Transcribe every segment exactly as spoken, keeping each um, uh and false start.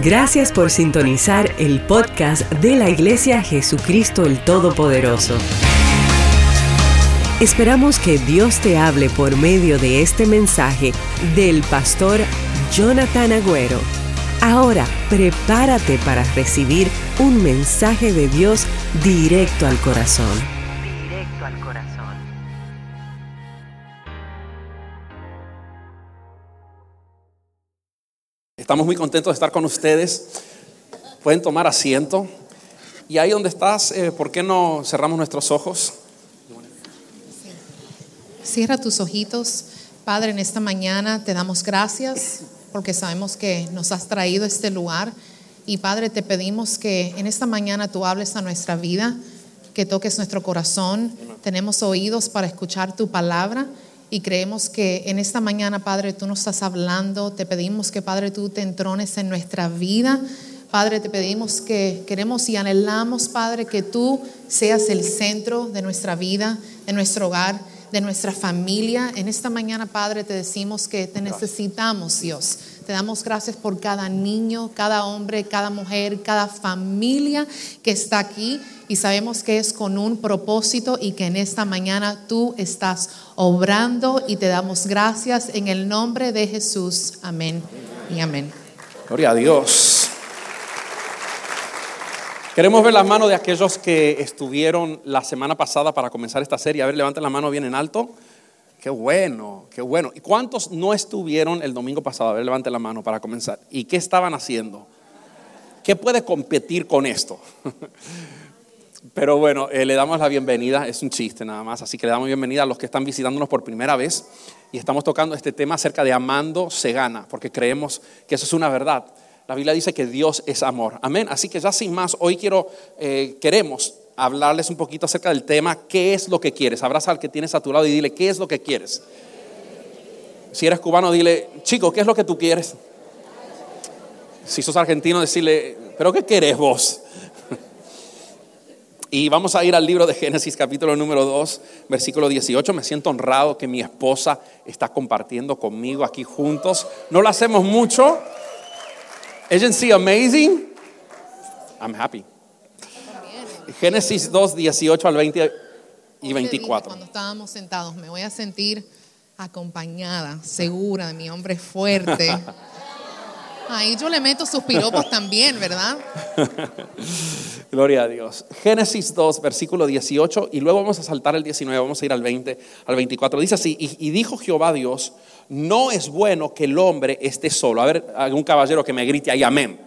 Gracias por sintonizar el podcast de la Iglesia Jesucristo el Todopoderoso. Esperamos que Dios te hable por medio de este mensaje del pastor Jonathan Agüero. Ahora, prepárate para recibir un mensaje de Dios directo al corazón. Directo al corazón. Estamos muy contentos de estar con ustedes. Pueden tomar asiento. Y ahí donde estás, eh, ¿por qué no cerramos nuestros ojos? Cierra tus ojitos. Padre, en esta mañana te damos gracias porque sabemos que nos has traído a este lugar. Y Padre, te pedimos que en esta mañana tú hables a nuestra vida, que toques nuestro corazón. Tenemos oídos para escuchar tu palabra. Y creemos que en esta mañana, Padre, tú nos estás hablando. Te pedimos que, Padre, tú te entrones en nuestra vida. Padre, te pedimos que queremos y anhelamos, Padre, que tú seas el centro de nuestra vida, de nuestro hogar, de nuestra familia. En esta mañana, Padre, te decimos que te necesitamos, Dios. Te damos gracias por cada niño, cada hombre, cada mujer, cada familia que está aquí. Y sabemos que es con un propósito y que en esta mañana tú estás obrando y te damos gracias en el nombre de Jesús. Amén y amén. Gloria a Dios. Queremos ver la mano de aquellos que estuvieron la semana pasada para comenzar esta serie. A ver, levanten la mano bien en alto. Qué bueno, qué bueno. ¿Y cuántos no estuvieron el domingo pasado? A ver, levanten la mano para comenzar. ¿Y qué estaban haciendo? ¿Qué puede competir con esto? Pero bueno, eh, le damos la bienvenida, es un chiste nada más, así que le damos bienvenida a los que están visitándonos por primera vez y estamos tocando este tema acerca de amando se gana, porque creemos que eso es una verdad. La Biblia dice que Dios es amor, amén. Así que ya sin más, hoy quiero, eh, queremos hablarles un poquito acerca del tema, ¿qué es lo que quieres? Abraza al que tienes a tu lado y dile, ¿qué es lo que quieres? Si eres cubano, dile, chico, ¿qué es lo que tú quieres? Si sos argentino, decirle, ¿pero qué querés vos? Y vamos a ir al libro de Génesis, capítulo número dos, versículo dieciocho. Me siento honrado que mi esposa está compartiendo conmigo aquí juntos. No lo hacemos mucho. Isn't she amazing? I'm happy. Génesis dos, dieciocho al veinte y veinticuatro. Cuando estábamos sentados, me voy a sentir acompañada, segura de mi hombre fuerte. Ahí yo le meto sus piropos también, ¿verdad? Gloria a Dios. Génesis dos, versículo dieciocho, y luego vamos a saltar el diecinueve, vamos a ir al veinte, al veinticuatro. Dice así, y, y dijo Jehová Dios, no es bueno que el hombre esté solo. A ver, algún caballero que me grite ahí, amén.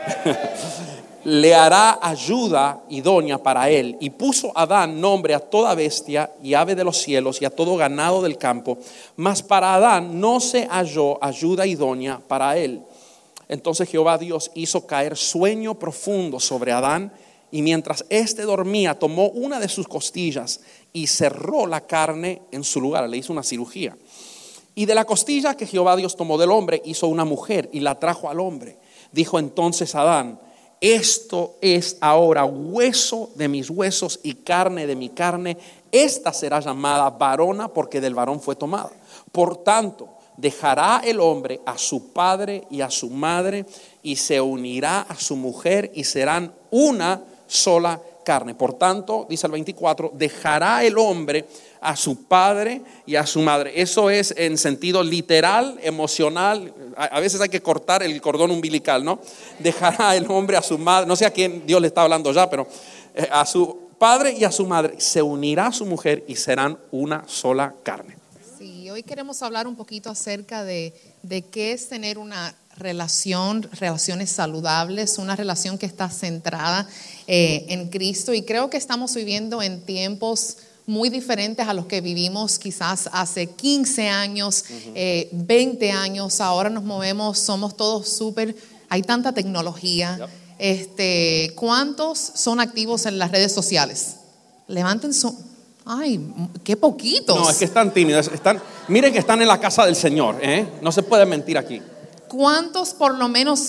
Le hará ayuda idónea para él. Y puso Adán nombre a toda bestia y ave de los cielos y a todo ganado del campo. Mas para Adán no se halló ayuda idónea para él. Entonces Jehová Dios hizo caer sueño profundo sobre Adán, y mientras éste dormía tomó una de sus costillas y cerró la carne en su lugar, le hizo una cirugía. Y de la costilla que Jehová Dios tomó del hombre hizo una mujer y la trajo al hombre. Dijo entonces Adán, esto es ahora hueso de mis huesos y carne de mi carne, esta será llamada varona porque del varón fue tomada. Por tanto, dejará el hombre a su padre y a su madre y se unirá a su mujer y serán una sola carne. Por tanto, dice el veinticuatro, dejará el hombre a su padre y a su madre. Eso es en sentido literal, emocional. A veces hay que cortar el cordón umbilical, ¿no? Dejará el hombre a su madre, no sé a quién Dios le está hablando ya, pero a su padre y a su madre se unirá a su mujer y serán una sola carne. Sí, hoy queremos hablar un poquito acerca de, de qué es tener una relación, relaciones saludables, una relación que está centrada eh, en Cristo. Y creo que estamos viviendo en tiempos muy diferentes a los que vivimos quizás hace quince años, uh-huh. eh, veinte años. Ahora nos movemos, somos todos súper, hay tanta tecnología. Yep. Este, ¿cuántos son activos en las redes sociales? Levanten su... Ay, qué poquitos. No, es que están tímidos. Están, miren que están en la casa del Señor, ¿eh? No se puede mentir aquí. ¿Cuántos por lo menos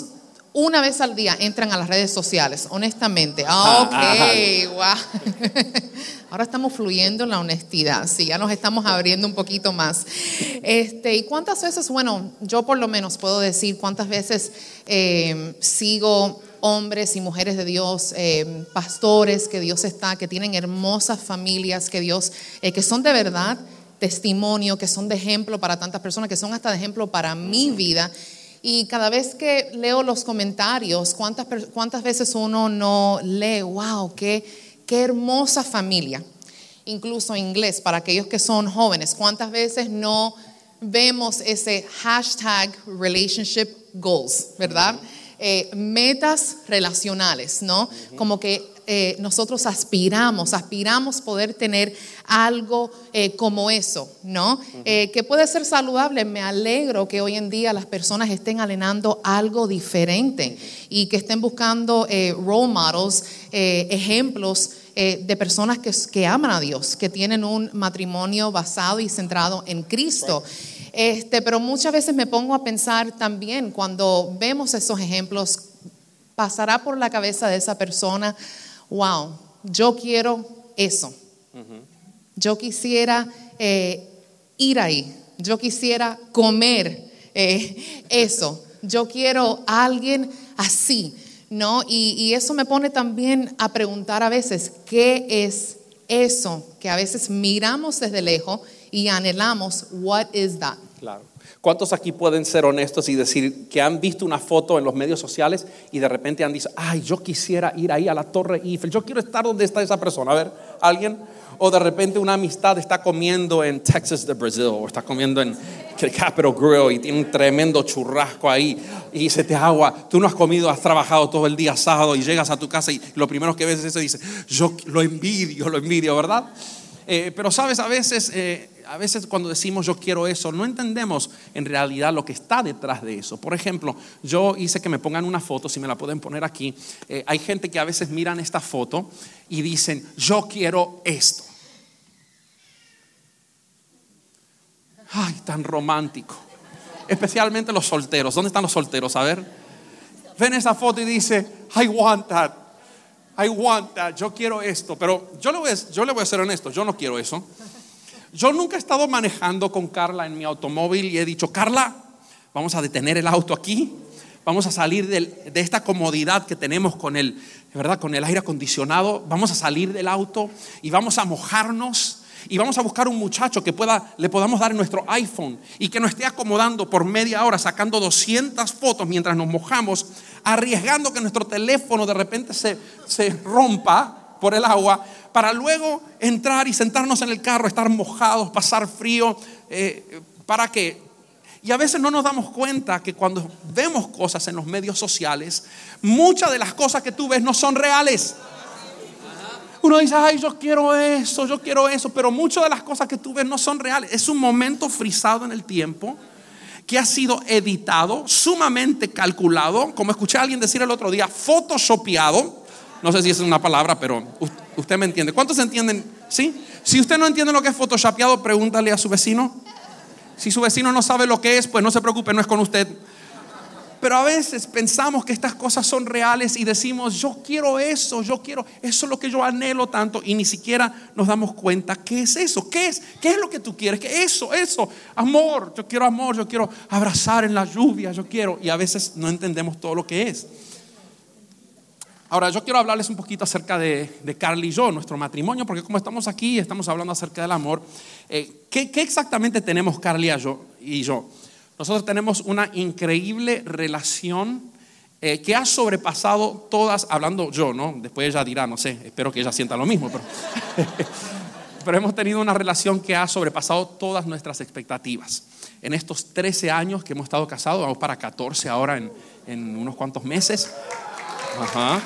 una vez al día entran a las redes sociales, honestamente? Ah, ok, wow. Ahora estamos fluyendo en la honestidad, sí, ya nos estamos abriendo un poquito más. Este, ¿y cuántas veces, bueno, yo por lo menos puedo decir cuántas veces eh, sigo hombres y mujeres de Dios, eh, pastores que Dios está, que tienen hermosas familias, que Dios, eh, que son de verdad testimonio, que son de ejemplo para tantas personas, que son hasta de ejemplo para mi vida. Y cada vez que leo los comentarios, ¿cuántas, cuántas veces uno no lee, wow, qué, qué hermosa familia? Incluso en inglés, para aquellos que son jóvenes, ¿cuántas veces no vemos ese hashtag relationship goals, verdad? Eh, metas relacionales, ¿no? Uh-huh. Como que eh, nosotros aspiramos, aspiramos poder tener algo eh, como eso, ¿no? Uh-huh. Eh, que puede ser saludable. Me alegro que hoy en día las personas estén anhelando algo diferente uh-huh. y que estén buscando eh, role models, eh, ejemplos eh, de personas que, que aman a Dios, que tienen un matrimonio basado y centrado en Cristo. Right. Este, pero muchas veces me pongo a pensar también cuando vemos esos ejemplos, pasará por la cabeza de esa persona, wow, yo quiero eso. Uh-huh. Yo quisiera eh, ir ahí, yo quisiera comer eh, eso, yo quiero a alguien así, ¿no? Y, y eso me pone también a preguntar a veces, ¿qué es eso que a veces miramos desde lejos y anhelamos? What is that? Claro. ¿Cuántos aquí pueden ser honestos y decir que han visto una foto en los medios sociales y de repente han dicho, ay, yo quisiera ir ahí a la Torre Eiffel, yo quiero estar donde está esa persona? A ver, ¿alguien? O de repente una amistad está comiendo en Texas de Brasil o está comiendo en Capitol Grill y tiene un tremendo churrasco ahí y se te agua, tú no has comido, has trabajado todo el día sábado y llegas a tu casa y lo primero que ves es eso y dices, yo lo envidio, lo envidio, ¿verdad? Eh, pero sabes, a veces... Eh, A veces cuando decimos yo quiero eso, no entendemos en realidad lo que está detrás de eso. Por ejemplo, yo hice que me pongan una foto, si me la pueden poner aquí. Eh, hay gente que a veces miran esta foto y dicen, yo quiero esto. Ay, tan romántico. Especialmente los solteros. ¿Dónde están los solteros? A ver. Ven esa foto y dice, I want that. I want that. Yo quiero esto. Pero yo le voy a, yo le voy a ser honesto, yo no quiero eso. Yo nunca he estado manejando con Carla en mi automóvil y he dicho, Carla, vamos a detener el auto aquí, vamos a salir del, de esta comodidad que tenemos con el, ¿verdad? Con el aire acondicionado, vamos a salir del auto y vamos a mojarnos y vamos a buscar un muchacho que pueda, le podamos dar nuestro iPhone y que nos esté acomodando por media hora sacando doscientas fotos mientras nos mojamos, arriesgando que nuestro teléfono de repente se, se rompa por el agua, para luego entrar y sentarnos en el carro, estar mojados, pasar frío, eh, ¿para qué? Y a veces no nos damos cuenta que cuando vemos cosas en los medios sociales, muchas de las cosas que tú ves no son reales. Uno dice, ay, yo quiero eso, yo quiero eso, pero muchas de las cosas que tú ves no son reales. Es un momento frisado en el tiempo que ha sido editado, sumamente calculado, como escuché a alguien decir el otro día, photoshopeado. No sé si esa es una palabra, pero usted me entiende. ¿Cuántos entienden? ¿Sí? Si usted no entiende lo que es photoshopeado, pregúntale a su vecino. Si su vecino no sabe lo que es, pues no se preocupe, no es con usted. Pero a veces pensamos que estas cosas son reales y decimos, yo quiero eso, yo quiero, eso es lo que yo anhelo tanto, y ni siquiera nos damos cuenta qué es eso, qué es, qué es lo que tú quieres, qué eso, eso, amor, yo quiero amor, yo quiero abrazar en la lluvia, yo quiero, y a veces no entendemos todo lo que es. Ahora, yo quiero hablarles un poquito acerca de, de Carly y yo, nuestro matrimonio, porque como estamos aquí y estamos hablando acerca del amor, eh, ¿qué, ¿qué exactamente tenemos Carly y yo, y yo? Nosotros tenemos una increíble relación eh, que ha sobrepasado todas, hablando yo, ¿no? Después ella dirá, no sé, espero que ella sienta lo mismo, pero, pero hemos tenido una relación que ha sobrepasado todas nuestras expectativas. En estos trece años que hemos estado casados, vamos para catorce ahora en, en unos cuantos meses. Ajá.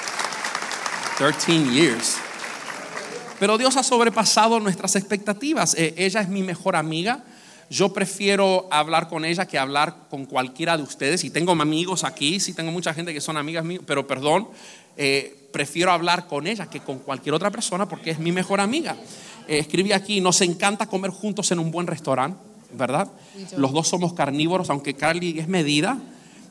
thirteen years. Pero Dios ha sobrepasado nuestras expectativas. Eh, ella es mi mejor amiga. Yo prefiero hablar con ella que hablar con cualquiera de ustedes. Y tengo amigos aquí, sí tengo mucha gente que son amigas mías, pero perdón, eh, prefiero hablar con ella que con cualquier otra persona porque es mi mejor amiga. Eh, escribí aquí, nos encanta comer juntos en un buen restaurante, ¿verdad? Los dos somos carnívoros, aunque Carly es medida.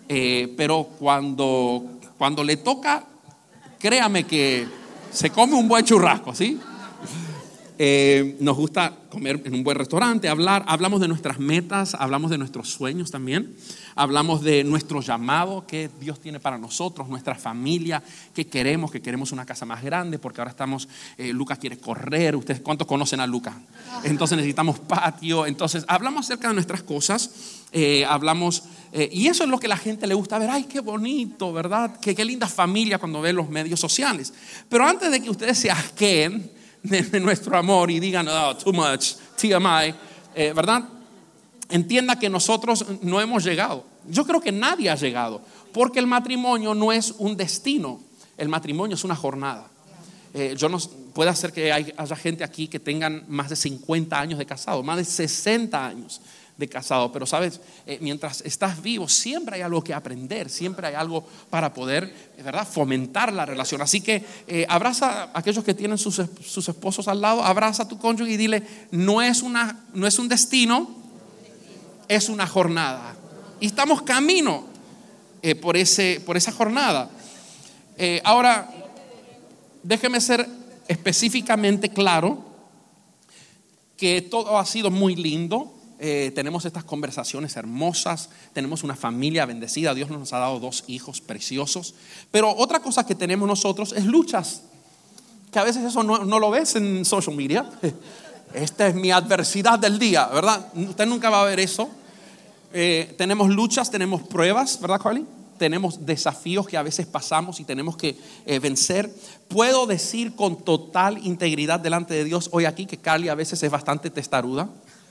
eh, pero cuando, cuando le toca, créame que se come un buen churrasco, ¿sí? Eh, nos gusta comer en un buen restaurante, hablar, hablamos de nuestras metas, hablamos de nuestros sueños también, hablamos de nuestro llamado que Dios tiene para nosotros, nuestra familia, que queremos, que queremos una casa más grande, porque ahora estamos, eh, Lucas quiere correr, ustedes cuántos conocen a Lucas, entonces necesitamos patio, entonces hablamos acerca de nuestras cosas, eh, hablamos, eh, y eso es lo que a la gente le gusta ver, ay qué bonito, ¿verdad? Qué, qué linda familia cuando ven los medios sociales, pero antes de que ustedes se asqueen de, de nuestro amor y digan, oh, too much, T M I, eh, ¿verdad? Entienda que nosotros no hemos llegado. Yo creo que nadie ha llegado, porque el matrimonio no es un destino, el matrimonio es una jornada. Eh, yo no, puede ser que hay, haya gente aquí que tengan más de cincuenta años de casado, más de sesenta años de casado, pero sabes, eh, mientras estás vivo siempre hay algo que aprender, siempre hay algo para poder, ¿verdad?, fomentar la relación. Así que eh, abraza a aquellos que tienen sus, sus esposos al lado, abraza a tu cónyuge y dile, no es, una, no es un destino, es una jornada. Y estamos camino eh, por, ese, por esa jornada. Eh, ahora, déjeme ser específicamente claro que todo ha sido muy lindo. Eh, tenemos estas conversaciones hermosas, tenemos una familia bendecida, Dios nos ha dado dos hijos preciosos, pero otra cosa que tenemos nosotros es luchas, que a veces eso no, no lo ves en social media. Esta es mi adversidad del día, ¿verdad? Usted nunca va a ver eso. Eh, tenemos luchas, tenemos pruebas, ¿verdad, Carly? Tenemos desafíos que a veces pasamos y tenemos que eh, vencer. Puedo decir con total integridad delante de Dios hoy aquí que Carly a veces es bastante testaruda.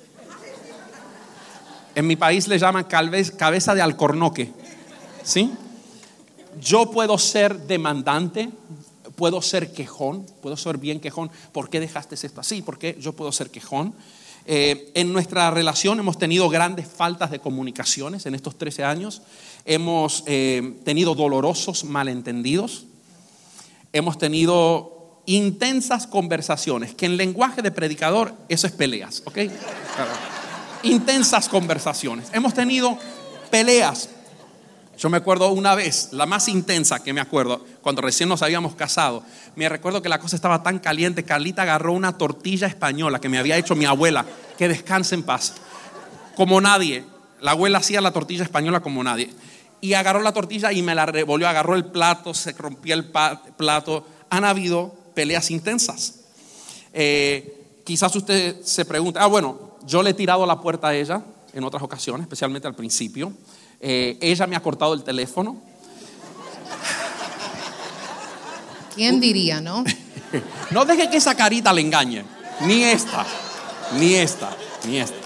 En mi país le llaman cabeza de alcornoque, ¿sí? Yo puedo ser demandante, puedo ser quejón, puedo ser bien quejón. ¿Por qué dejaste esto así? ¿Por qué yo puedo ser quejón? Eh, en nuestra relación hemos tenido grandes faltas de comunicaciones en estos trece años. Hemos eh, tenido dolorosos malentendidos. Hemos tenido intensas conversaciones, que en lenguaje de predicador eso es peleas, ¿ok? Intensas conversaciones. Hemos tenido peleas. Yo me acuerdo una vez, la más intensa que me acuerdo, cuando recién nos habíamos casado. Me recuerdo que la cosa estaba tan caliente. Carlita agarró una tortilla española que me había hecho mi abuela, que descanse en paz, como nadie. La abuela hacía la tortilla española como nadie. Y agarró la tortilla y me la revolvió, agarró el plato, se rompía el plato. Han habido peleas intensas. Eh, quizás usted se pregunta, ah bueno, yo le he tirado la puerta a ella en otras ocasiones, especialmente al principio. Eh, ella me ha cortado el teléfono. ¿Quién diría, no? No deje que esa carita le engañe. Ni esta, ni esta, ni esta.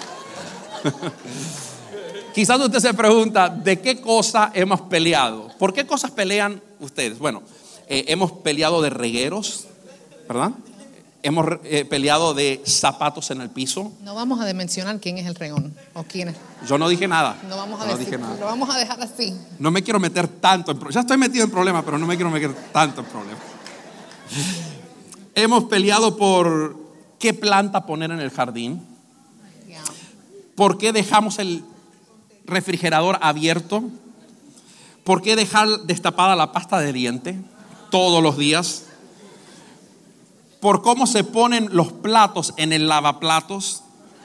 Quizás usted se pregunta, ¿de qué cosa hemos peleado? ¿Por qué cosas pelean ustedes? Bueno, eh, hemos peleado de regueros, ¿verdad? Hemos eh, peleado de zapatos en el piso. No vamos a mencionar quién es el regón o quién es. Yo no dije nada. No vamos a no decir, dije nada. Lo vamos a dejar así. No me quiero meter tanto en problemas. Ya estoy metido en problemas, pero no me quiero meter tanto en problemas. Hemos peleado por qué planta poner en el jardín. Yeah. ¿Por qué dejamos el refrigerador abierto? ¿Por qué dejar destapada la pasta de diente todos los días? Por cómo se ponen los platos en el lavaplatos,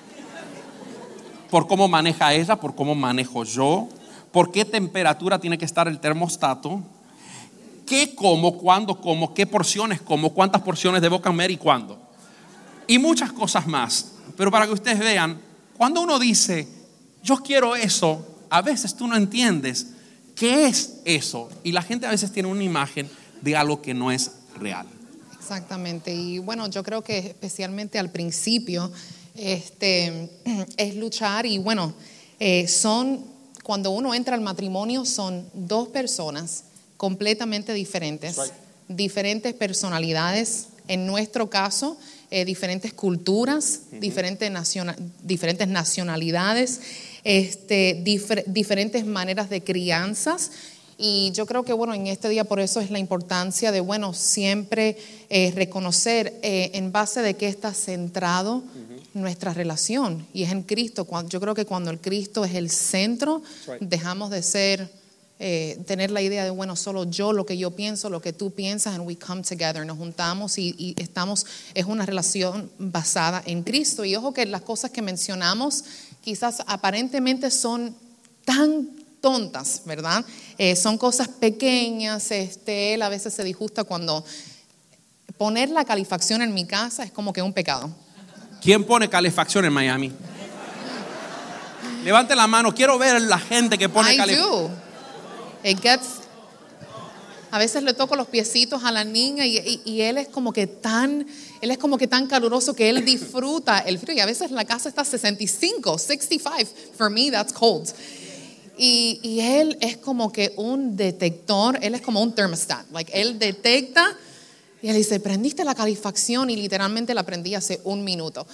por cómo maneja ella, por cómo manejo yo, por qué temperatura tiene que estar el termostato, qué como, cuándo como, qué porciones como, cuántas porciones debo comer y cuándo. Y muchas cosas más. Pero para que ustedes vean, cuando uno dice, yo quiero eso, a veces tú no entiendes qué es eso. Y la gente a veces tiene una imagen de algo que no es real. Exactamente, y bueno, yo creo que especialmente al principio este, es luchar y bueno, eh, son, cuando uno entra al matrimonio son dos personas completamente diferentes, right. Diferentes personalidades, en nuestro caso, eh, diferentes culturas, uh-huh. diferentes, naciona- diferentes nacionalidades, este, difer- diferentes maneras de crianzas. Y yo creo que bueno, en este día por eso es la importancia de bueno, siempre eh, reconocer eh, en base de qué está centrado uh-huh. nuestra relación y es en Cristo. Cuando, yo creo que cuando el Cristo es el centro, right. dejamos de ser eh, tener la idea de, bueno, solo yo, lo que yo pienso, lo que tú piensas, and we come together, nos juntamos y, y estamos, es una relación basada en Cristo. Y ojo que las cosas que mencionamos quizás aparentemente son tan tontas, ¿verdad? Eh, son cosas pequeñas. Este, él a veces se disgusta cuando poner la calefacción en mi casa es como que un pecado. ¿Quién pone calefacción en Miami? Levante la mano, quiero ver la gente que pone I calefacción. do. It gets, a veces le toco los piecitos a la niña y, y, y él es como que tan, él es como que tan caluroso que él disfruta el frío. Y a veces la casa está sesenta y cinco, sesenta y cinco. For me, that's cold. Y, y él es como que un detector, él es como un thermostat. Like, él detecta y él dice, prendiste la calefacción, y literalmente la prendí hace un minuto.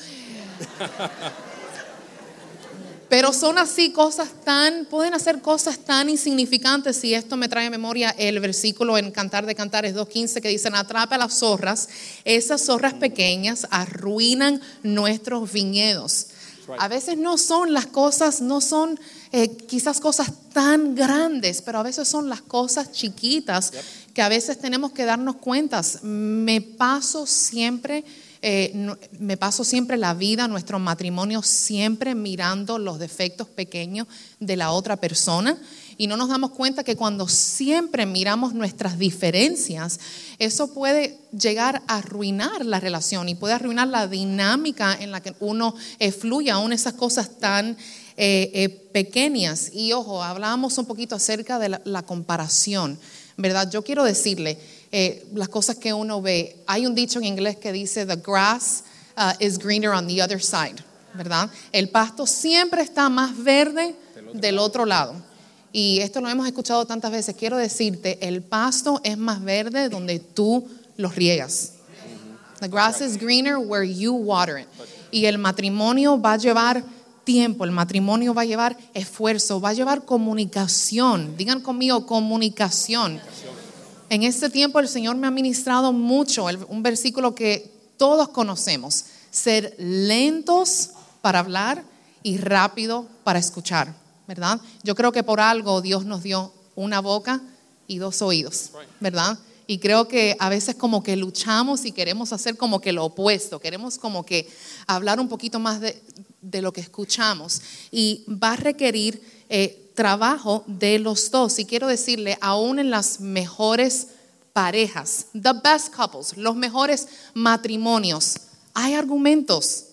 Pero son así cosas tan, pueden hacer cosas tan insignificantes. Y esto me trae a memoria el versículo en Cantar de Cantares dos quince que dicen, atrapa las zorras, esas zorras pequeñas arruinan nuestros viñedos. A veces no son las cosas, no son eh, quizás cosas tan grandes, pero a veces son las cosas chiquitas que a veces tenemos que darnos cuentas. Me paso siempre... Eh, no, me paso siempre la vida, nuestro matrimonio, siempre mirando los defectos pequeños de la otra persona, y no nos damos cuenta que cuando siempre miramos nuestras diferencias, eso puede llegar a arruinar la relación y puede arruinar la dinámica en la que uno eh, fluye, aún esas cosas tan eh, eh, pequeñas. Y ojo, hablábamos un poquito acerca de la, la comparación, ¿verdad? Yo quiero decirle, Eh, las cosas que uno ve. Hay un dicho en inglés que dice the grass uh, is greener on the other side, ¿verdad? El pasto siempre está más verde del otro lado. Y esto lo hemos escuchado tantas veces. Quiero decirte, el pasto es más verde donde tú lo riegas. The grass is greener where you water it. Y el matrimonio va a llevar tiempo, el matrimonio va a llevar esfuerzo, va a llevar comunicación. Digan conmigo, comunicación. En este tiempo el Señor me ha ministrado mucho, un versículo que todos conocemos, ser lentos para hablar y rápido para escuchar, ¿verdad? Yo creo que por algo Dios nos dio una boca y dos oídos, ¿verdad? Y creo que a veces como que luchamos y queremos hacer como que lo opuesto, queremos como que hablar un poquito más de, de lo que escuchamos, y va a requerir eh, trabajo de los dos. Y quiero decirle, aún en las mejores parejas, the best couples, los mejores matrimonios, hay argumentos.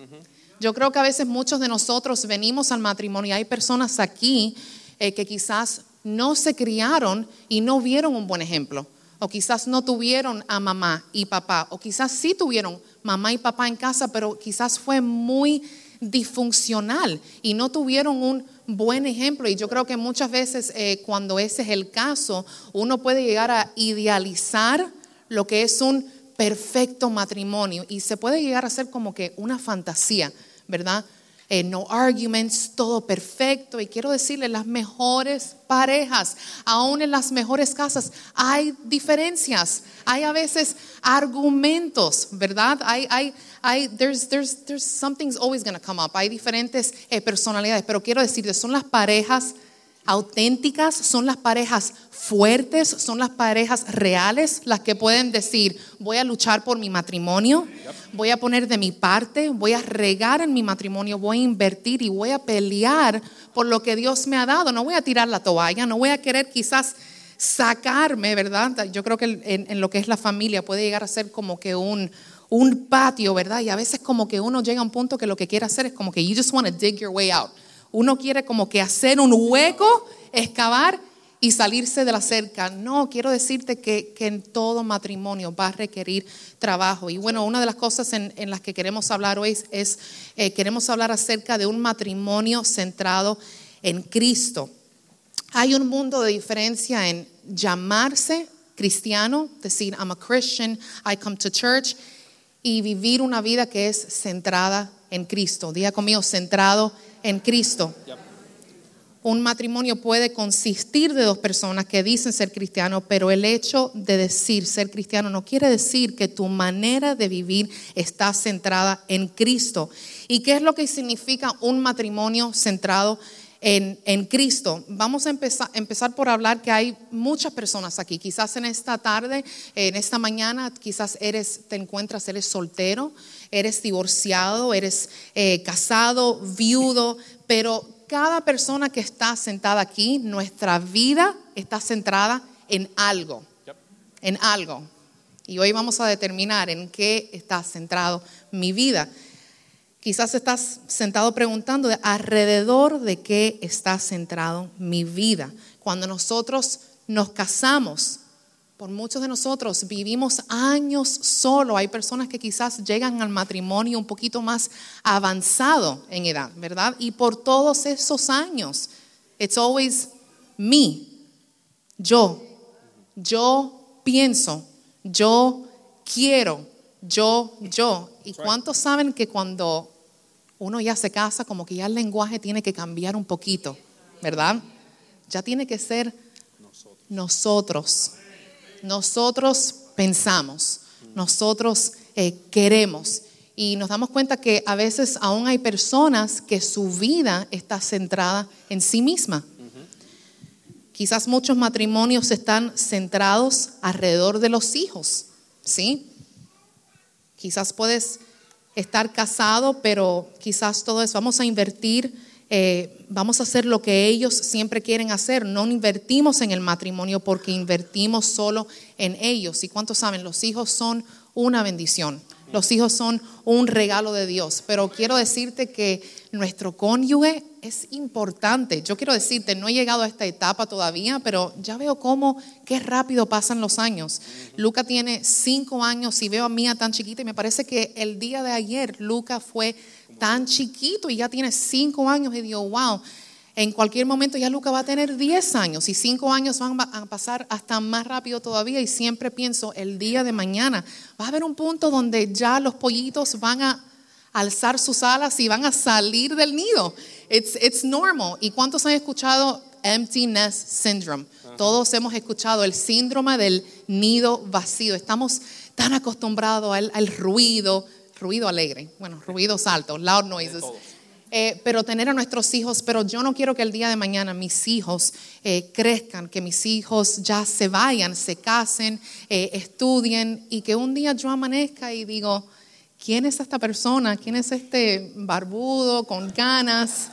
Yo creo que a veces muchos de nosotros venimos al matrimonio y hay personas aquí eh, que quizás no se criaron y no vieron un buen ejemplo, o quizás no tuvieron a mamá y papá, o quizás sí tuvieron mamá y papá en casa, pero quizás fue muy disfuncional y no tuvieron un buen ejemplo. Y yo creo que muchas veces eh, cuando ese es el caso, uno puede llegar a idealizar lo que es un perfecto matrimonio y se puede llegar a ser como que una fantasía, ¿verdad? Eh, no arguments, todo perfecto. Y quiero decirle, las mejores parejas, aún en las mejores casas, hay diferencias, hay a veces argumentos, ¿verdad? Hay, hay, hay, there's, there's, there's something's always going to come up. Hay diferentes eh, personalidades, pero quiero decirte, son las parejas auténticas, son las parejas fuertes, son las parejas reales las que pueden decir, voy a luchar por mi matrimonio, voy a poner de mi parte, voy a regar en mi matrimonio, voy a invertir y voy a pelear por lo que Dios me ha dado. No voy a tirar la toalla, no voy a querer quizás sacarme, ¿verdad? Yo creo que en, en lo que es la familia puede llegar a ser como que un, un patio, ¿verdad? Y a veces como que uno llega a un punto que lo que quiere hacer es como que you just want to dig your way out. Uno quiere como que hacer un hueco, excavar y salirse de la cerca. No, quiero decirte que, que en todo matrimonio va a requerir trabajo. Y bueno, una de las cosas en, en las que queremos hablar hoy es, es eh, queremos hablar acerca de un matrimonio centrado en Cristo. Hay un mundo de diferencia en llamarse cristiano, decir I'm a Christian, I come to church, y vivir una vida que es centrada en Cristo. Diga conmigo, centrado en Cristo. Yep. Un matrimonio puede consistir de dos personas que dicen ser cristianos, pero el hecho de decir ser cristiano no quiere decir que tu manera de vivir está centrada en Cristo. ¿Y qué es lo que significa un matrimonio centrado en, en Cristo. Vamos a empezar, empezar por hablar que hay muchas personas aquí. Quizás en esta tarde, en esta mañana, quizás eres, te encuentras, eres soltero, eres divorciado, eres eh, casado, viudo, pero cada persona que está sentada aquí, nuestra vida está centrada en algo, yep. en algo. Y hoy vamos a determinar en qué está centrado mi vida. Quizás estás sentado preguntando de alrededor de qué está centrado mi vida. Cuando nosotros nos casamos, por muchos de nosotros vivimos años solo. Hay personas que quizás llegan al matrimonio un poquito más avanzado en edad, ¿verdad? Y por todos esos años, it's always me, yo, yo pienso, yo quiero, yo, yo. ¿Y cuántos saben que cuando uno ya se casa, como que ya el lenguaje tiene que cambiar un poquito, ¿verdad? Ya tiene que ser nosotros. Nosotros pensamos, nosotros eh, queremos. Y nos damos cuenta que a veces aún hay personas que su vida está centrada en sí misma. Uh-huh. Quizás muchos matrimonios están centrados alrededor de los hijos, ¿sí? Quizás puedes estar casado, pero quizás todo eso, vamos a invertir, eh, vamos a hacer lo que ellos siempre quieren hacer. No invertimos en el matrimonio porque invertimos solo en ellos. ¿Y cuántos saben? Los hijos son una bendición. Los hijos son un regalo de Dios. Pero quiero decirte que nuestro cónyuge es importante. Yo quiero decirte, no he llegado a esta etapa todavía, pero ya veo cómo, qué rápido pasan los años. Luca tiene cinco años y veo a Mía tan chiquita y me parece que el día de ayer Luca fue tan chiquito y ya tiene cinco años y digo, wow, en cualquier momento ya Luca va a tener diez años y cinco años van a pasar hasta más rápido todavía. Y siempre pienso, el día de mañana va a haber un punto donde ya los pollitos van a alzar sus alas y van a salir del nido. It's, it's normal. ¿Y cuántos han escuchado Empty Nest Syndrome? Uh-huh. Todos hemos escuchado el síndrome del nido vacío. Estamos tan acostumbrados al, al ruido, ruido alegre, bueno, ruidos altos, loud noises. Eh, pero tener a nuestros hijos, pero yo no quiero que el día de mañana mis hijos eh, crezcan, que mis hijos ya se vayan, se casen, eh, estudien y que un día yo amanezca y digo, ¿quién es esta persona? ¿Quién es este barbudo con ganas?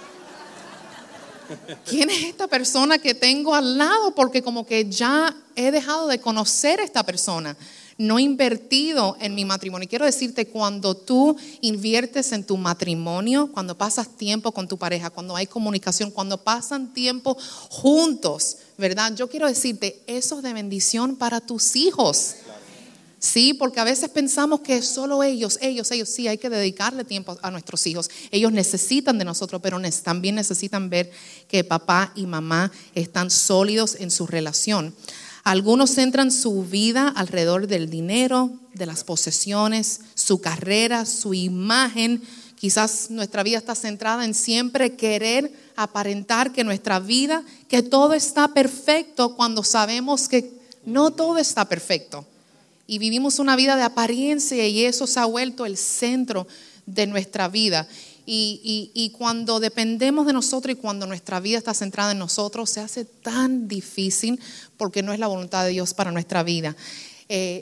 ¿Quién es esta persona que tengo al lado? Porque como que ya he dejado de conocer a esta persona. No he invertido en mi matrimonio. Y quiero decirte, cuando tú inviertes en tu matrimonio, cuando pasas tiempo con tu pareja, cuando hay comunicación, cuando pasan tiempo juntos, ¿verdad? Yo quiero decirte, eso es de bendición para tus hijos. Sí, porque a veces pensamos que solo ellos, ellos, ellos, sí, hay que dedicarle tiempo a nuestros hijos. Ellos necesitan de nosotros, pero también necesitan ver que papá y mamá están sólidos en su relación. Algunos centran su vida alrededor del dinero, de las posesiones, su carrera, su imagen. Quizás nuestra vida está centrada en siempre querer aparentar que nuestra vida, que todo está perfecto, cuando sabemos que no todo está perfecto. Y vivimos una vida de apariencia y eso se ha vuelto el centro de nuestra vida. Y, y, y cuando dependemos de nosotros y cuando nuestra vida está centrada en nosotros, se hace tan difícil porque no es la voluntad de Dios para nuestra vida. Eh,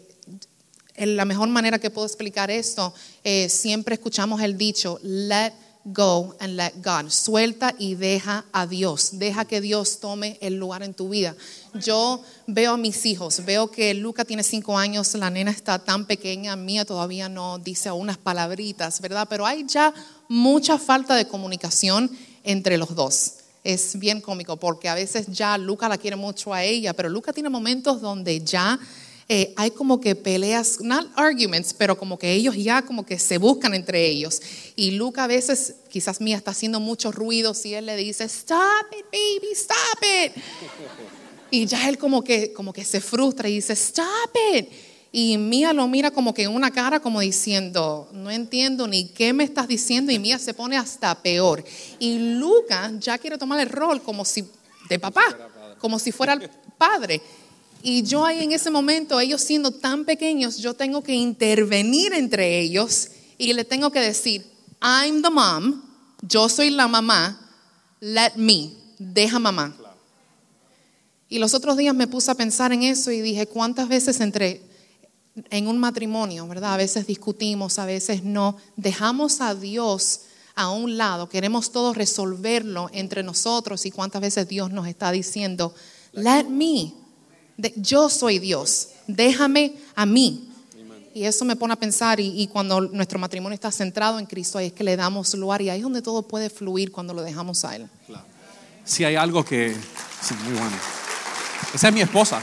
la mejor manera que puedo explicar esto, eh, siempre escuchamos el dicho, let go and let God. Suelta y deja a Dios. Deja que Dios tome el lugar en tu vida. Yo veo a mis hijos, veo que Luca tiene cinco años, la nena está tan pequeña, Mía todavía no dice unas palabritas, ¿verdad? Pero hay ya mucha falta de comunicación entre los dos. Es bien cómico porque a veces ya Luca la quiere mucho a ella, pero Luca tiene momentos donde ya eh, hay como que peleas, not arguments, pero como que ellos ya como que se buscan entre ellos. Y Luca a veces, quizás Mía está haciendo muchos ruidos y él le dice, stop it, baby, stop it. Y ya él como que, como que se frustra y dice, stop it. Y Mía lo mira como que en una cara como diciendo, no entiendo ni qué me estás diciendo. Y Mía se pone hasta peor. Y Luca ya quiere tomar el rol como si de papá, como si fuera el padre. Y yo ahí en ese momento, ellos siendo tan pequeños, yo tengo que intervenir entre ellos y le tengo que decir, I'm the mom, yo soy la mamá, let me, deja mamá. Claro. Y los otros días me puse a pensar en eso y dije, ¿cuántas veces entre en un matrimonio, verdad? A veces discutimos, a veces no. Dejamos a Dios a un lado, queremos todo resolverlo entre nosotros y cuántas veces Dios nos está diciendo, let me, de, yo soy Dios, déjame a mí. Amen. Y eso me pone a pensar y, y cuando nuestro matrimonio está centrado en Cristo, ahí es que le damos lugar y ahí es donde todo puede fluir cuando lo dejamos a Él. Claro. Si hay algo que, sí, muy bueno. Esa es mi esposa.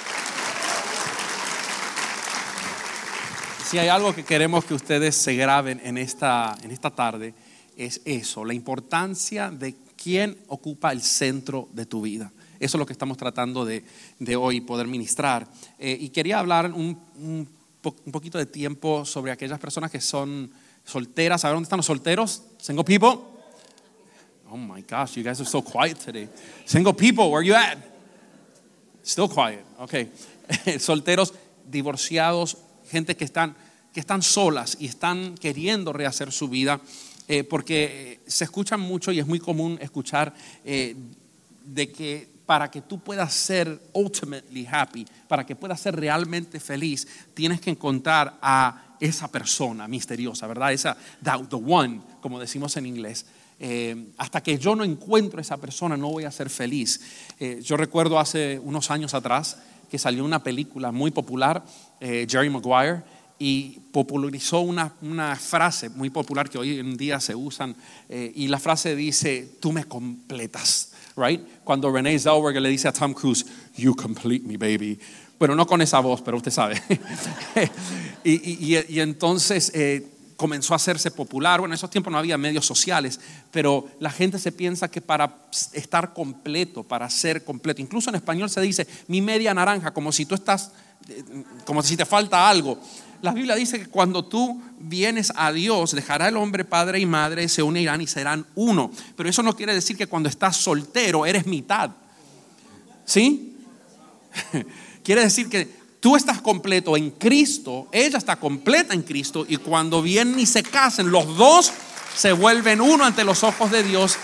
Si hay algo que queremos que ustedes se graben en esta, en esta tarde, es eso, la importancia de quién ocupa el centro de tu vida. Eso es lo que estamos tratando de, de hoy poder ministrar. Eh, y quería hablar un, un, po, un poquito de tiempo sobre aquellas personas que son solteras. ¿Saben dónde están los solteros? Single people. Oh my gosh, you guys are so quiet today. Single people, where are you at? Still quiet, okay. Solteros, divorciados, gente que están, que están solas y están queriendo rehacer su vida, eh, porque se escuchan mucho y es muy común escuchar eh, de que para que tú puedas ser ultimately happy, para que puedas ser realmente feliz, tienes que encontrar a esa persona misteriosa, ¿verdad? Esa, the, the one, como decimos en inglés. Eh, hasta que yo no encuentro a esa persona no voy a ser feliz. Eh, yo recuerdo hace unos años atrás que salió una película muy popular, eh, Jerry Maguire, y popularizó una, una frase muy popular que hoy en día se usan, eh, y la frase dice, tú me completas, right? Cuando Renee Zellweger le dice a Tom Cruise, you complete me, baby. Bueno, no con esa voz, pero usted sabe. y, y, y, y entonces eh, comenzó a hacerse popular. Bueno, en esos tiempos no había medios sociales, pero la gente se piensa que para estar completo, para ser completo, incluso en español se dice mi media naranja, como si tú estás, como si te falta algo. La Biblia dice que cuando tú vienes a Dios, dejará el hombre padre y madre, se unirán y serán uno. Pero eso no quiere decir que cuando estás soltero eres mitad. ¿Sí? Quiere decir que tú estás completo en Cristo, ella está completa en Cristo, y cuando vienen y se casen, los dos se vuelven uno ante los ojos de Dios.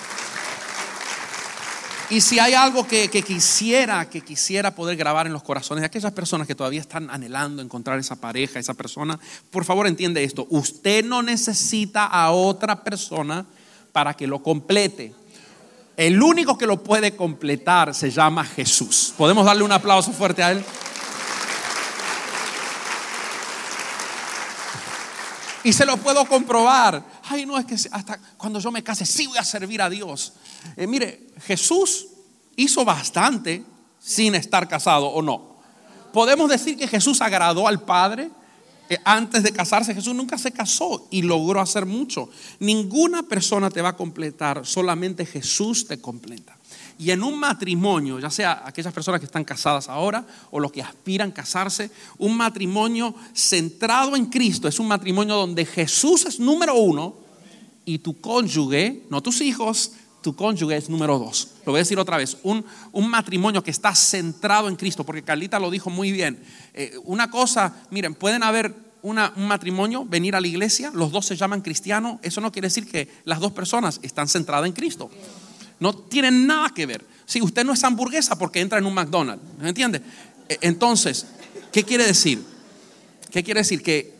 Y si hay algo que, que quisiera, que quisiera poder grabar en los corazones de aquellas personas que todavía están anhelando encontrar esa pareja, esa persona, por favor entiende esto: usted no necesita a otra persona para que lo complete. El único que lo puede completar se llama Jesús. ¿Podemos darle un aplauso fuerte a Él? Y se lo puedo comprobar. Ay, no, es que hasta cuando yo me case sí voy a servir a Dios. Eh, mire, Jesús hizo bastante sin estar casado, ¿o no? Podemos decir que Jesús agradó al Padre eh, antes de casarse. Jesús nunca se casó y logró hacer mucho. Ninguna persona te va a completar, solamente Jesús te completa. Y en un matrimonio, ya sea aquellas personas que están casadas ahora o los que aspiran a casarse, un matrimonio centrado en Cristo es un matrimonio donde Jesús es número uno y tu cónyuge, no tus hijos, tu cónyuge es número dos. Lo voy a decir otra vez, un, un matrimonio que está centrado en Cristo, porque Carlita lo dijo muy bien. Eh, una cosa, miren, pueden haber una, un matrimonio, venir a la iglesia, los dos se llaman cristianos, eso no quiere decir que las dos personas están centradas en Cristo. No tienen nada que ver. Si sí, usted no es hamburguesa porque entra en un McDonald's, ¿me entiende? Entonces, ¿qué quiere decir? ¿Qué quiere decir? Que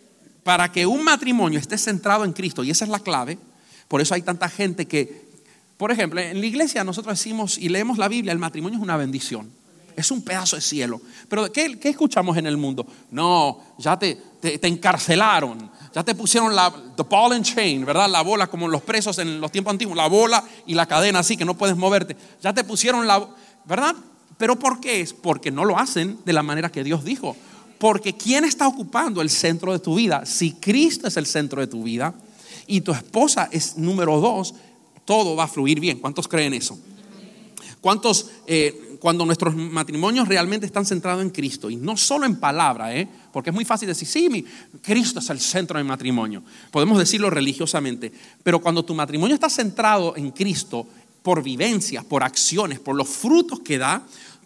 para que un matrimonio esté centrado en Cristo, y esa es la clave, por eso hay tanta gente que, por ejemplo, en la iglesia nosotros decimos y leemos la Biblia, el matrimonio es una bendición, es un pedazo de cielo. Pero ¿qué, qué escuchamos en el mundo? No, ya te, te, te encarcelaron, ya te pusieron la the ball and chain, ¿verdad? La bola, como los presos en los tiempos antiguos, la bola y la cadena así que no puedes moverte. Ya te pusieron la, ¿verdad? ¿Pero por qué es? Porque no lo hacen de la manera que Dios dijo. Porque ¿quién está ocupando el centro de tu vida? Si Cristo es el centro de tu vida y tu esposa es número dos, todo va a fluir bien. ¿Cuántos creen eso? ¿Cuántos, eh, cuando nuestros matrimonios realmente están centrados en Cristo y no solo en palabra, eh? Porque es muy fácil decir, sí, mi, Cristo es el centro de mi matrimonio. Podemos decirlo religiosamente, pero cuando tu matrimonio está centrado en Cristo por vivencias, por acciones, por los frutos que da,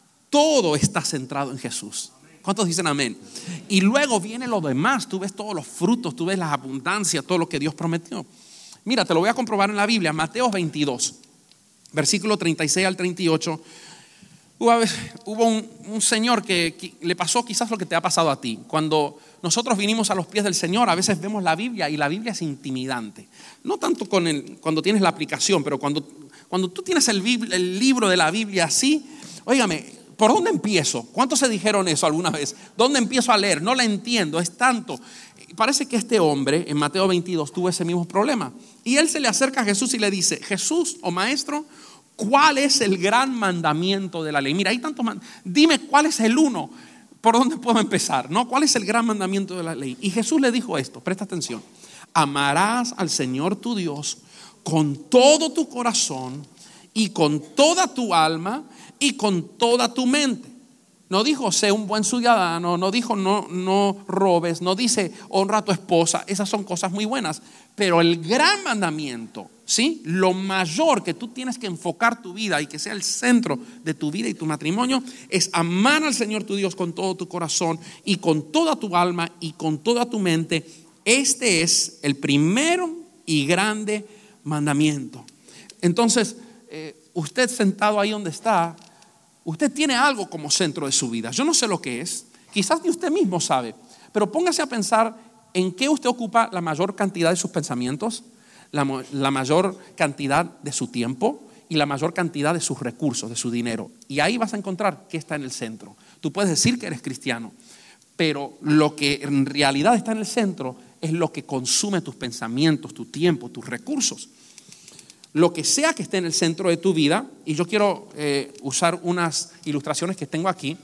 todo está centrado en Jesús. ¿Cuántos dicen amén? Y luego viene lo demás, tú ves todos los frutos, tú ves las abundancias, todo lo que Dios prometió. Mira, te lo voy a comprobar en la Biblia, Mateo veintidós. versículo treinta y seis al treinta y ocho. Hubo, hubo un, un señor que, que le pasó quizás lo que te ha pasado a ti. Cuando nosotros vinimos a los pies del Señor, a veces vemos la Biblia y la Biblia es intimidante. No tanto con el, cuando tienes la aplicación, pero cuando, cuando tú tienes el, el libro de la Biblia así, óigame, ¿por dónde empiezo? ¿Cuántos se dijeron eso alguna vez? ¿Dónde empiezo a leer? No la entiendo, es tanto. Parece que este hombre en Mateo veintidós tuvo ese mismo problema. Y él se le acerca a Jesús y le dice: Jesús o maestro, ¿cuál es el gran mandamiento de la ley? Mira, hay tantos mandamientos. Dime cuál es el uno. ¿Por dónde puedo empezar? ¿No? ¿Cuál es el gran mandamiento de la ley? Y Jesús le dijo esto, presta atención: amarás al Señor tu Dios con todo tu corazón y con toda tu alma y con toda tu mente. No dijo sé un buen ciudadano, no dijo no, no robes, no dice honra a tu esposa. Esas son cosas muy buenas. Pero el gran mandamiento, ¿sí? Lo mayor que tú tienes que enfocar tu vida y que sea el centro de tu vida y tu matrimonio es amar al Señor tu Dios con todo tu corazón y con toda tu alma y con toda tu mente. Este es el primero y grande mandamiento. Entonces, eh, usted sentado ahí donde está, usted tiene algo como centro de su vida. Yo no sé lo que es, quizás ni usted mismo sabe, pero póngase a pensar en qué usted ocupa la mayor cantidad de sus pensamientos, la, la mayor cantidad de su tiempo y la mayor cantidad de sus recursos, de su dinero. Y ahí vas a encontrar qué está en el centro. Tú puedes decir que eres cristiano, pero lo que en realidad está en el centro es lo que consume tus pensamientos, tu tiempo, tus recursos. Lo que sea que esté en el centro de tu vida, y yo quiero eh, usar unas ilustraciones que tengo aquí.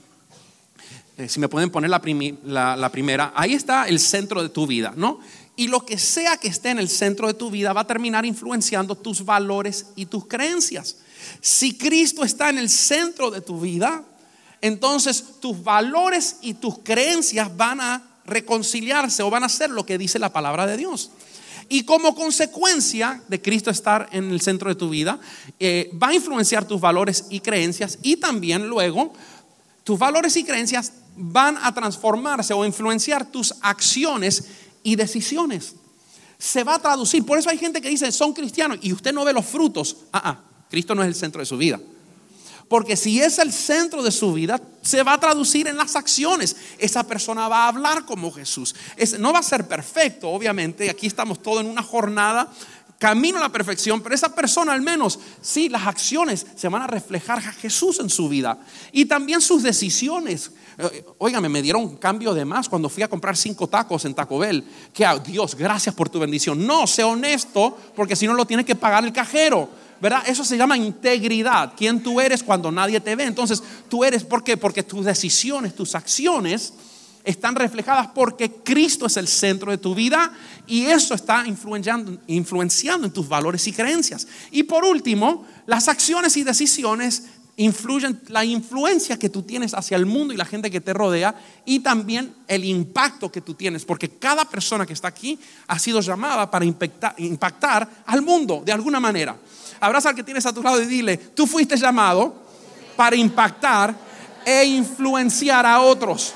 Eh, si me pueden poner la, primi, la, la primera, ahí está el centro de tu vida, ¿no? Y lo que sea que esté en el centro de tu vida va a terminar influenciando tus valores y tus creencias. Si Cristo está en el centro de tu vida, entonces tus valores y tus creencias van a reconciliarse o van a hacer lo que dice la palabra de Dios. Y como consecuencia de Cristo estar en el centro de tu vida, eh, va a influenciar tus valores y creencias, y también luego tus valores y creencias van a transformarse o influenciar tus acciones y decisiones. Se va a traducir. Por eso hay gente que dice son cristianos y usted no ve los frutos. Ah, ah, Cristo no es el centro de su vida. Porque si es el centro de su vida, se va a traducir en las acciones. Esa persona va a hablar como Jesús. Es, no va a ser perfecto, obviamente. Aquí estamos todos en una jornada camino a la perfección, pero esa persona al menos, sí, las acciones se van a reflejar a Jesús en su vida. Y también sus decisiones. Óigame, me dieron un cambio de más cuando fui a comprar cinco tacos en Taco Bell. Que oh, Dios, gracias por tu bendición. No, sé honesto, porque si no lo tiene que pagar el cajero. ¿Verdad? Eso se llama integridad. ¿Quién tú eres cuando nadie te ve? Entonces, tú eres, ¿por qué? Porque tus decisiones, tus acciones están reflejadas porque Cristo es el centro de tu vida y eso está influenciando, influenciando en tus valores y creencias. Y por último, las acciones y decisiones influyen, la influencia que tú tienes hacia el mundo y la gente que te rodea, y también el impacto que tú tienes, porque cada persona que está aquí ha sido llamada para impactar, impactar al mundo de alguna manera. Abraza al que tienes a tu lado y dile: tú fuiste llamado para impactar e influenciar a otros.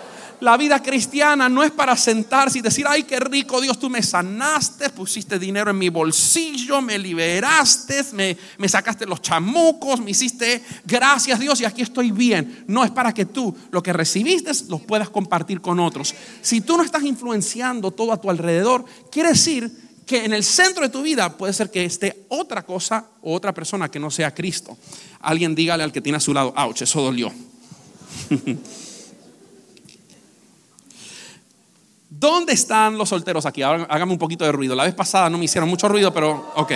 La vida cristiana no es para sentarse y decir: ay, qué rico Dios, tú me sanaste, pusiste dinero en mi bolsillo, me liberaste, me, me sacaste los chamucos, me hiciste gracias Dios y aquí estoy bien. No, es para que tú lo que recibiste los puedas compartir con otros. Si tú no estás influenciando todo a tu alrededor, quiere decir que en el centro de tu vida puede ser que esté otra cosa o otra persona que no sea Cristo. Alguien dígale al que tiene a su lado: ouch, eso dolió. ¿Dónde están los solteros aquí? Ahora hágame un poquito de ruido. La vez pasada no me hicieron mucho ruido, pero ok.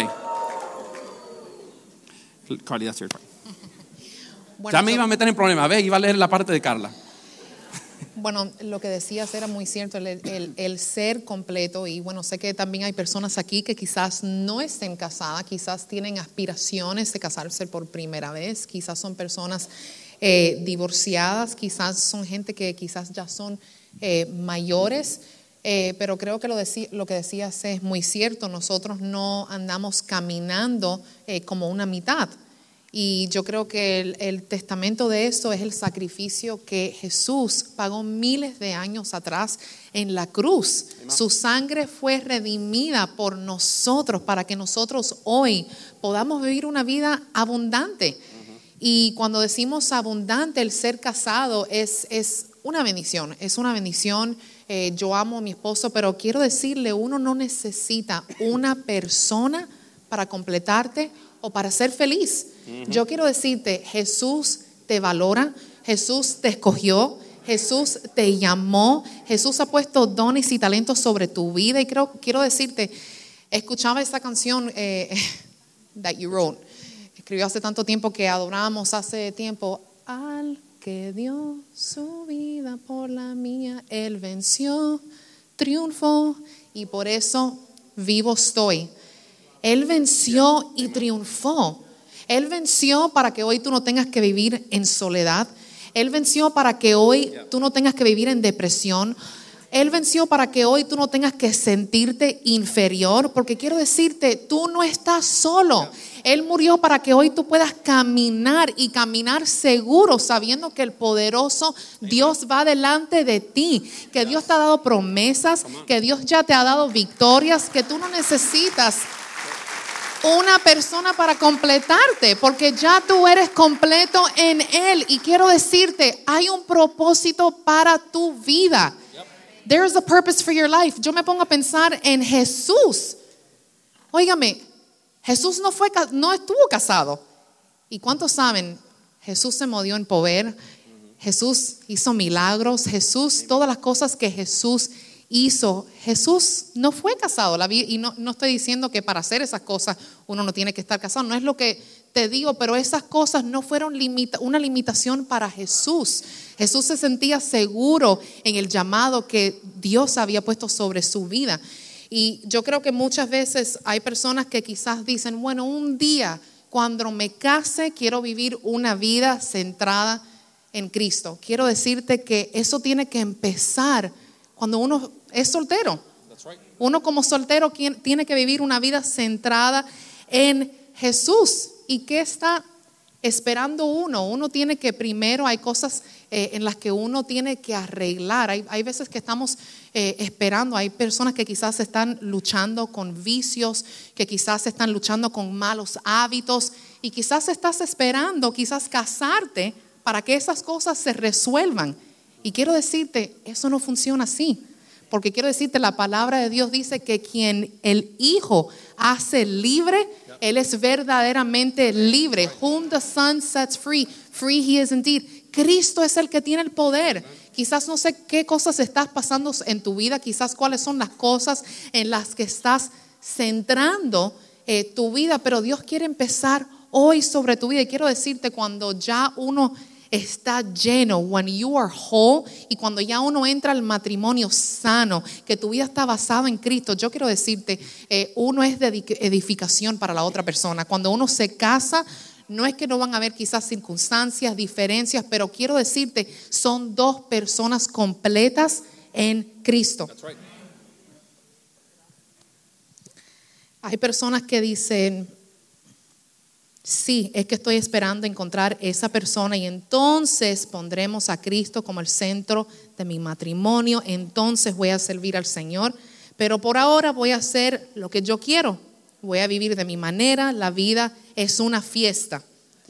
Carly, that's your turn. Bueno, ya me iba a meter en problemas. Ve, iba a leer la parte de Carla. Bueno, lo que decías era muy cierto, el, el, el ser completo. Y bueno, sé que también hay personas aquí que quizás no estén casadas, quizás tienen aspiraciones de casarse por primera vez, quizás son personas eh, divorciadas, quizás son gente que quizás ya son eh, mayores, eh, pero creo que lo, decí, lo que decías es muy cierto. Nosotros no andamos caminando eh, como una mitad. Y yo creo que el, el testamento de eso es el sacrificio que Jesús pagó miles de años atrás en la cruz. Amen. Su sangre fue redimida por nosotros para que nosotros hoy podamos vivir una vida abundante. Uh-huh. Y cuando decimos abundante, el ser casado es, es una bendición, es una bendición. Eh, yo amo a mi esposo, pero quiero decirle, uno no necesita una persona para completarte o para ser feliz. Uh-huh. Yo quiero decirte, Jesús te valora, Jesús te escogió, Jesús te llamó, Jesús ha puesto dones y talentos sobre tu vida. Y creo, quiero decirte, escuchaba esta canción eh, that you wrote, escribió hace tanto tiempo que adorábamos hace tiempo. Al que dio su vida por la mía, Él venció, triunfó y por eso vivo estoy. Él venció y triunfó. Él venció para que hoy tú no tengas que vivir en soledad. Él venció para que hoy tú no tengas que vivir en depresión. Él venció para que hoy tú no tengas que sentirte inferior, porque quiero decirte, tú no estás solo. Él murió para que hoy tú puedas caminar y caminar seguro, sabiendo que el poderoso Dios va delante de ti, que Dios te ha dado promesas, que Dios ya te ha dado victorias, que tú no necesitas una persona para completarte, porque ya tú eres completo en Él. Y quiero decirte, hay un propósito para tu vida. There is a purpose for your life. Yo me pongo a pensar en Jesús. Óigame, Jesús no fue, no estuvo casado. ¿Y cuántos saben? Jesús se movió en poder. Jesús hizo milagros. Jesús, todas las cosas que Jesús hizo. Jesús no fue casado. La, y no, no estoy diciendo que para hacer esas cosas uno no tiene que estar casado. No es lo que te digo, pero esas cosas no fueron limita, una limitación para Jesús. Jesús se sentía seguro en el llamado que Dios había puesto sobre su vida. Y yo creo que muchas veces hay personas que quizás dicen, bueno, un día cuando me case quiero vivir una vida centrada en Cristo. Quiero decirte que eso tiene que empezar cuando uno es soltero. Uno como soltero tiene que vivir una vida centrada en Jesús. ¿Y qué está esperando uno? Uno tiene que primero, hay cosas eh, en las que uno tiene que arreglar. Hay, hay veces que estamos eh, esperando, hay personas que quizás están luchando con vicios, que quizás están luchando con malos hábitos y quizás estás esperando, quizás casarte para que esas cosas se resuelvan. Y quiero decirte, eso no funciona así. Porque quiero decirte, la palabra de Dios dice que quien el Hijo hace libre, Él es verdaderamente libre. Whom the Son sets free, free he is indeed. Cristo es el que tiene el poder. Quizás no sé qué cosas estás pasando en tu vida, quizás cuáles son las cosas en las que estás centrando eh, tu vida, pero Dios quiere empezar hoy sobre tu vida. Y quiero decirte, cuando ya uno está lleno, when you are whole, y cuando ya uno entra al matrimonio sano, que tu vida está basada en Cristo, yo quiero decirte, eh, uno es de edificación para la otra persona. Cuando uno se casa, no es que no van a haber quizás circunstancias, diferencias, pero quiero decirte, son dos personas completas en Cristo. That's right. Hay personas que dicen, sí, es que estoy esperando encontrar esa persona y entonces pondremos a Cristo como el centro de mi matrimonio, entonces voy a servir al Señor, pero por ahora voy a hacer lo que yo quiero, voy a vivir de mi manera, la vida es una fiesta.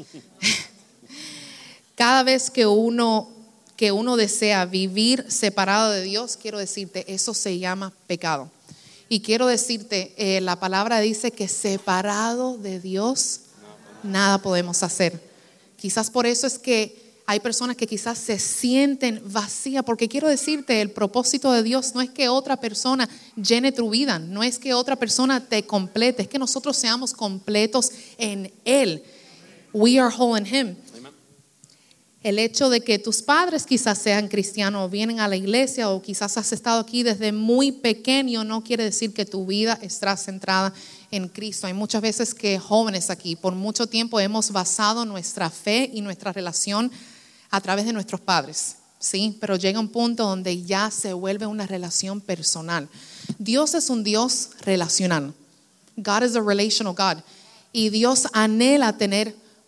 Cada vez que uno, que uno desea vivir separado de Dios, quiero decirte, eso se llama pecado. Y quiero decirte, eh, la palabra dice que separado de Dios, nada podemos hacer. Quizás por eso es que hay personas que quizás se sienten vacías, porque quiero decirte, el propósito de Dios no es que otra persona llene tu vida, no es que otra persona te complete, es que nosotros seamos completos en Él. We are whole in Him. Amen. El hecho de que tus padres quizás sean cristianos o vienen a la iglesia o quizás has estado aquí desde muy pequeño no quiere decir que tu vida está centrada en Cristo. Hay muchas veces que jóvenes aquí por mucho tiempo hemos basado nuestra fe y nuestra relación a través de nuestros padres, ¿sí? Pero llega un punto donde ya se vuelve una relación personal. Dios es un Dios relacional. God is a relational God. Y Dios anhela tener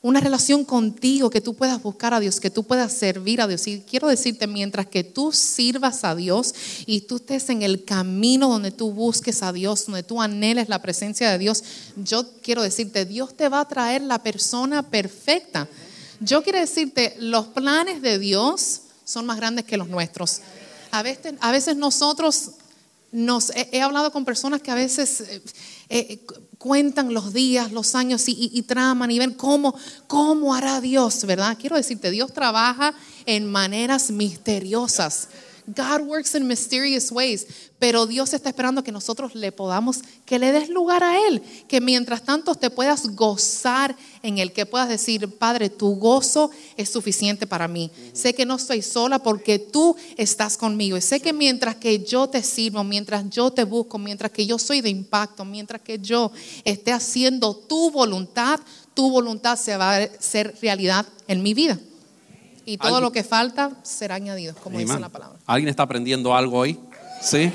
una relación contigo, que tú puedas buscar a Dios, que tú puedas servir a Dios. Y quiero decirte, mientras que tú sirvas a Dios y tú estés en el camino donde tú busques a Dios, donde tú anheles la presencia de Dios, yo quiero decirte, Dios te va a traer la persona perfecta. Yo quiero decirte, los planes de Dios son más grandes que los nuestros. A veces, a veces nosotros nos he, he hablado con personas que a veces eh, eh, cuentan los días, los años y, y, y traman y ven cómo, cómo hará Dios, ¿verdad? Quiero decirte, Dios trabaja en maneras misteriosas. God works in mysterious ways, pero Dios está esperando que nosotros le podamos, que le des lugar a Él, que mientras tanto te puedas gozar en Él, que puedas decir, Padre, tu gozo es suficiente para mí. Sé que no estoy sola porque tú estás conmigo y sé que mientras que yo te sirvo, mientras yo te busco, mientras que yo soy de impacto, mientras que yo esté haciendo tu voluntad, tu voluntad se va a hacer realidad en mi vida. Y todo ¿Alguien? Lo que falta será añadido, como Amen. dice la palabra. ¿Alguien está aprendiendo algo hoy? ¿Sí?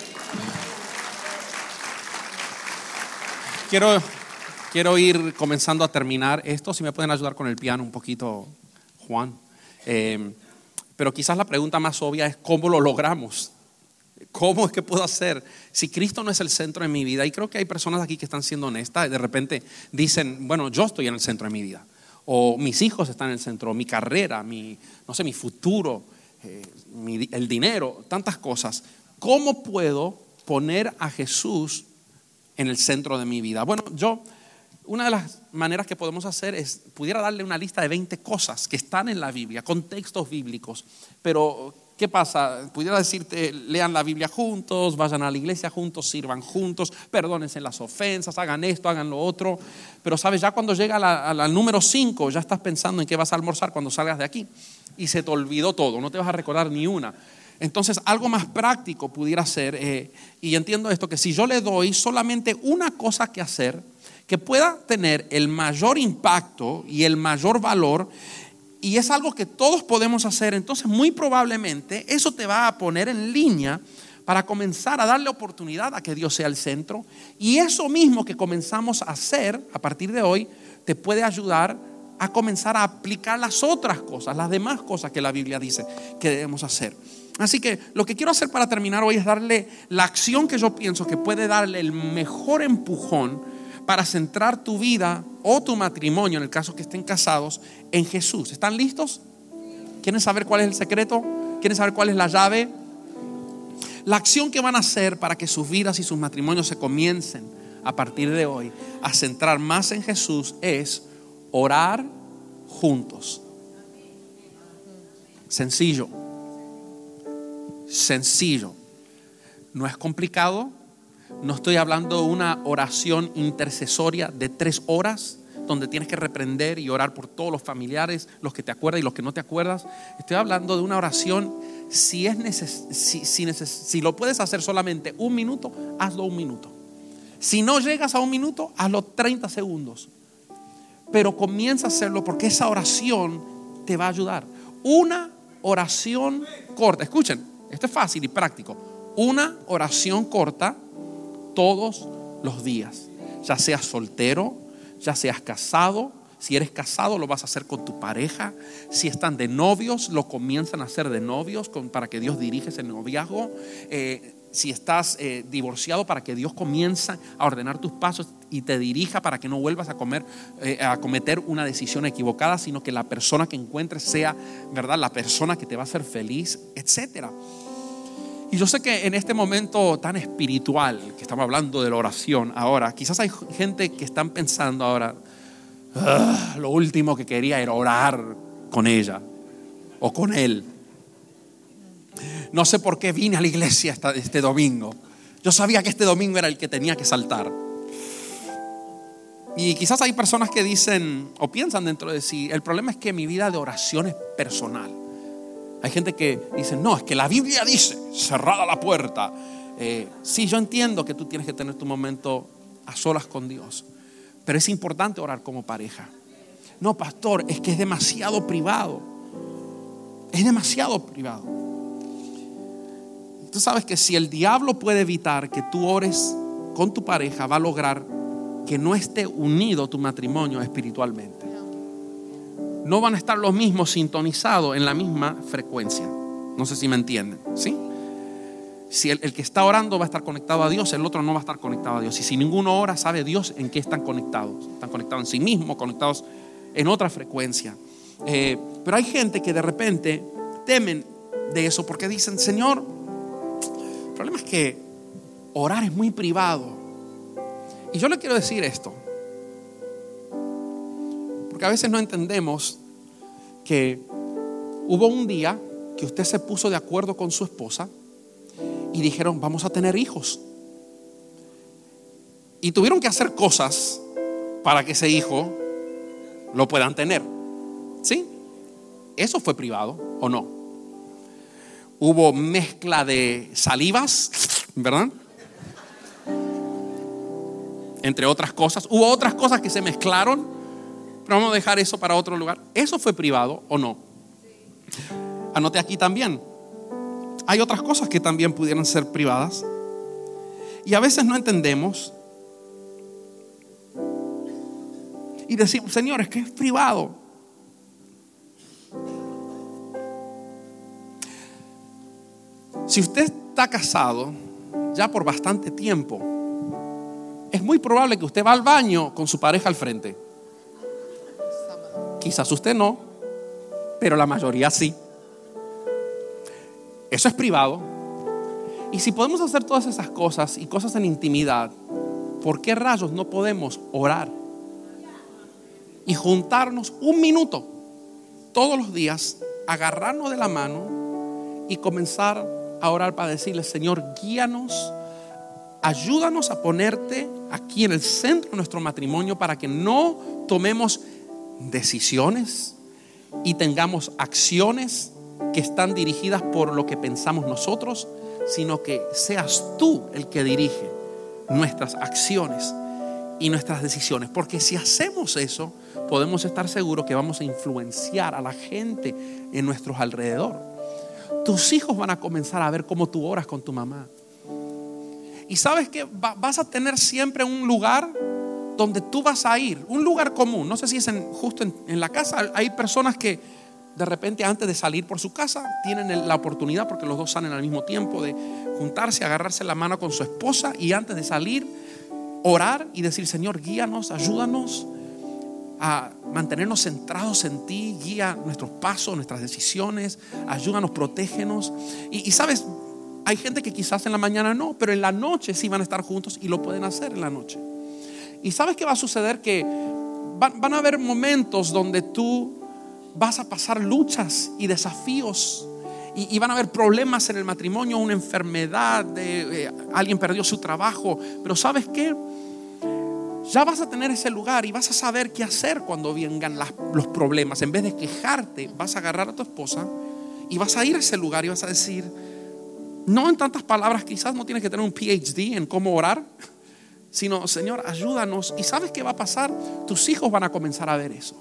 Quiero, quiero ir comenzando a terminar esto. Si me pueden ayudar con el piano un poquito, Juan. Eh, pero quizás la pregunta más obvia es ¿cómo lo logramos? ¿Cómo es que puedo hacer? Si Cristo no es el centro de mi vida, y creo que hay personas aquí que están siendo honestas, y de repente dicen, bueno, yo estoy en el centro de mi vida. O mis hijos están en el centro, mi carrera, mi, no sé, mi futuro, eh, mi, el dinero, tantas cosas. ¿Cómo puedo poner a Jesús en el centro de mi vida? Bueno, yo, una de las maneras que podemos hacer es, pudiera darle una lista de veinte cosas que están en la Biblia, con textos bíblicos, pero ¿qué pasa? Pudiera decirte, lean la Biblia juntos, vayan a la iglesia juntos, sirvan juntos, perdónense las ofensas, hagan esto, hagan lo otro. Pero sabes, ya cuando llega al número cinco, ya estás pensando en qué vas a almorzar cuando salgas de aquí. Y se te olvidó todo, no te vas a recordar ni una. Entonces, algo más práctico pudiera ser, eh, y entiendo esto, que si yo le doy solamente una cosa que hacer, que pueda tener el mayor impacto y el mayor valor, y es algo que todos podemos hacer, entonces muy probablemente eso te va a poner en línea para comenzar a darle oportunidad a que Dios sea el centro. Y eso mismo que comenzamos a hacer a partir de hoy te puede ayudar a comenzar a aplicar las otras cosas, las demás cosas que la Biblia dice que debemos hacer. Así que lo que quiero hacer para terminar hoy es darle la acción que yo pienso que puede darle el mejor empujón para centrar tu vida o tu matrimonio, en el caso que estén casados, en Jesús. ¿Están listos? ¿Quieren saber cuál es el secreto? ¿Quieren saber cuál es la llave? La acción que van a hacer para que sus vidas y sus matrimonios se comiencen a partir de hoy a centrar más en Jesús es orar juntos. Sencillo. Sencillo. No es complicado. No estoy hablando de una oración intercesoria de tres horas donde tienes que reprender y orar por todos los familiares, los que te acuerdas y los que no te acuerdas. Estoy hablando de una oración, si, es neces- si, si, neces- si lo puedes hacer solamente un minuto, hazlo un minuto. Si no llegas a un minuto, hazlo treinta segundos. Pero comienza a hacerlo porque esa oración te va a ayudar. Una oración corta. Escuchen, esto es fácil y práctico. Una oración corta todos los días, ya seas soltero, ya seas casado. Si eres casado, lo vas a hacer con tu pareja. Si están de novios, lo comienzan a hacer de novios con, para que Dios dirija ese noviazgo. Eh, si estás eh, divorciado, para que Dios comience a ordenar tus pasos y te dirija para que no vuelvas a, comer, eh, a cometer una decisión equivocada, sino que la persona que encuentres sea, ¿verdad?, la persona que te va a hacer feliz, etcétera. Y yo sé que en este momento tan espiritual que estamos hablando de la oración ahora, quizás hay gente que están pensando ahora, ah, lo último que quería era orar con ella o con él. No sé por qué vine a la iglesia esta, este domingo. Yo sabía que este domingo era el que tenía que saltar. Y quizás hay personas que dicen o piensan dentro de sí, el problema es que mi vida de oración es personal. Hay gente que dice, no, es que la Biblia dice, cerrada la puerta. Eh, sí, yo entiendo que tú tienes que tener tu momento a solas con Dios, pero es importante orar como pareja. No, pastor, es que es demasiado privado. Es demasiado privado. Tú sabes que si el diablo puede evitar que tú ores con tu pareja, va a lograr que no esté unido tu matrimonio espiritualmente. no van a estar los mismos sintonizados en la misma frecuencia. No sé si me entienden, ¿sí? Si el, el que está orando va a estar conectado a Dios, el otro no va a estar conectado a Dios. Y si ninguno ora, sabe Dios en qué están conectados. Están conectados en sí mismos, conectados en otra frecuencia. Eh, pero hay gente que de repente temen de eso porque dicen: Señor, el problema es que orar es muy privado. Y yo le quiero decir esto, porque a veces no entendemos que hubo un día que usted se puso de acuerdo con su esposa y dijeron: vamos a tener hijos. Y tuvieron que hacer cosas para que ese hijo lo puedan tener. ¿Sí? ¿Eso fue privado o no? Hubo mezcla de salivas, ¿verdad? Entre otras cosas. Hubo otras cosas que se mezclaron, pero vamos a dejar eso para otro lugar. ¿Eso fue privado o no? Anote aquí también. Hay otras cosas que también pudieran ser privadas. Y a veces no entendemos. Y decimos: Señor, es que es privado. Si usted está casado ya por bastante tiempo, es muy probable que usted va al baño con su pareja al frente. Quizás usted no, pero la mayoría sí. Eso es privado. Y si podemos hacer todas esas cosas y cosas en intimidad, ¿por qué rayos no podemos orar y juntarnos un minuto todos los días, agarrarnos de la mano y comenzar a orar para decirle: Señor, guíanos, ayúdanos a ponerte aquí en el centro de nuestro matrimonio para que no tomemos decisiones y tengamos acciones que están dirigidas por lo que pensamos nosotros, sino que seas tú el que dirige nuestras acciones y nuestras decisiones. Porque si hacemos eso, podemos estar seguros que vamos a influenciar a la gente en nuestros alrededores. Tus hijos van a comenzar a ver cómo tú oras con tu mamá. Y sabes que va, vas a tener siempre un lugar donde tú vas a ir, un lugar común. No sé si es en, justo en, en la casa. Hay personas que de repente antes de salir por su casa tienen la oportunidad, porque los dos salen al mismo tiempo, de juntarse, agarrarse la mano con su esposa y antes de salir orar y decir: Señor, guíanos, ayúdanos a mantenernos centrados en ti, guía nuestros pasos, nuestras decisiones, ayúdanos, protégenos. Y, y sabes, hay gente que quizás en la mañana no, pero en la noche sí van a estar juntos y lo pueden hacer en la noche. Y sabes qué va a suceder, que van, van a haber momentos donde tú vas a pasar luchas y desafíos y, y van a haber problemas en el matrimonio, una enfermedad, de, eh, alguien perdió su trabajo, pero ¿sabes qué? Ya vas a tener ese lugar y vas a saber qué hacer cuando vengan las, los problemas. En vez de quejarte, vas a agarrar a tu esposa y vas a ir a ese lugar y vas a decir, no en tantas palabras, quizás no tienes que tener un P H D en cómo orar, sino: Señor, ayúdanos. Y ¿sabes qué va a pasar? Tus hijos van a comenzar a ver eso.